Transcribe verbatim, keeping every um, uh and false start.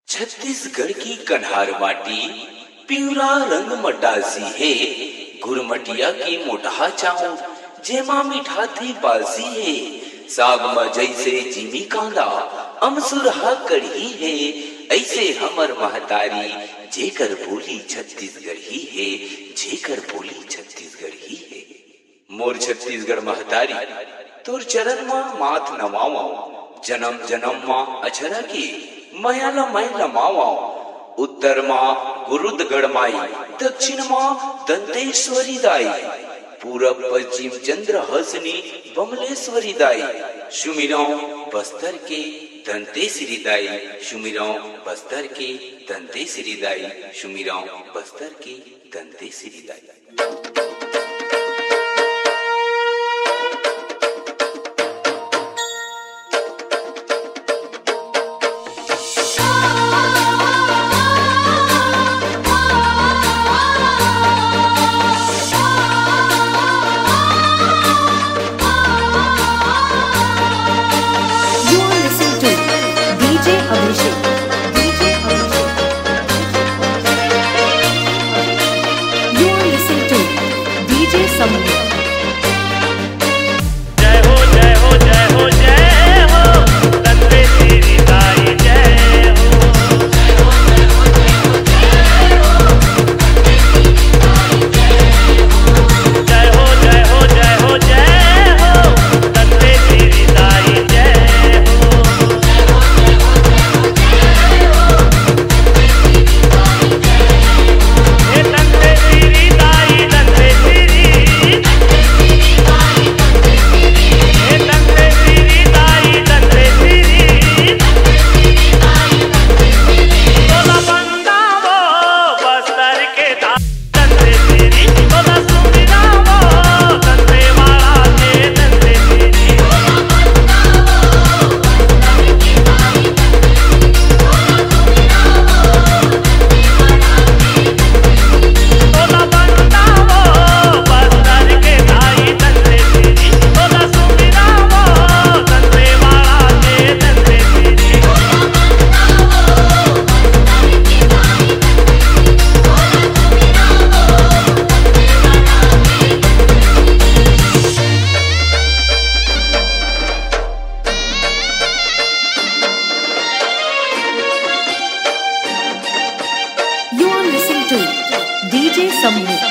छत्तीसगढ़ की कन्हार माटी पिवरा रंग मटासी है। घुरमटिया की मोटहा चाऊ जेमा मीठा थी बासी है। साग म जैसे जीमी कांदा अमसुरहा कढ़ी है। ऐसे हमर महतारी जेकर बोली छत्तीसगढ़ ही है। जेकर बोली छत्तीसगढ़ ही है। मोर छत्तीसगढ़ महतारी तोर चरण मा माथ नवावा। जन्म जन्म मा अछरा की मयाला मैं लमावाओ। उत्तर माँ गुरुदगढ़ माई, दक्षिण माँ दंतेश्वरी दाई, पूरब पश्चिम चंद्र हसनी बमलेश्वरी दाई। सुमिराओ बस्तर के दंतेश्वरी दाई, सुमिराओ बस्तर के दंतेश्वरी दाई, सुमिराओ बस्तर के दंतेश्वरी दाई। D J Samir।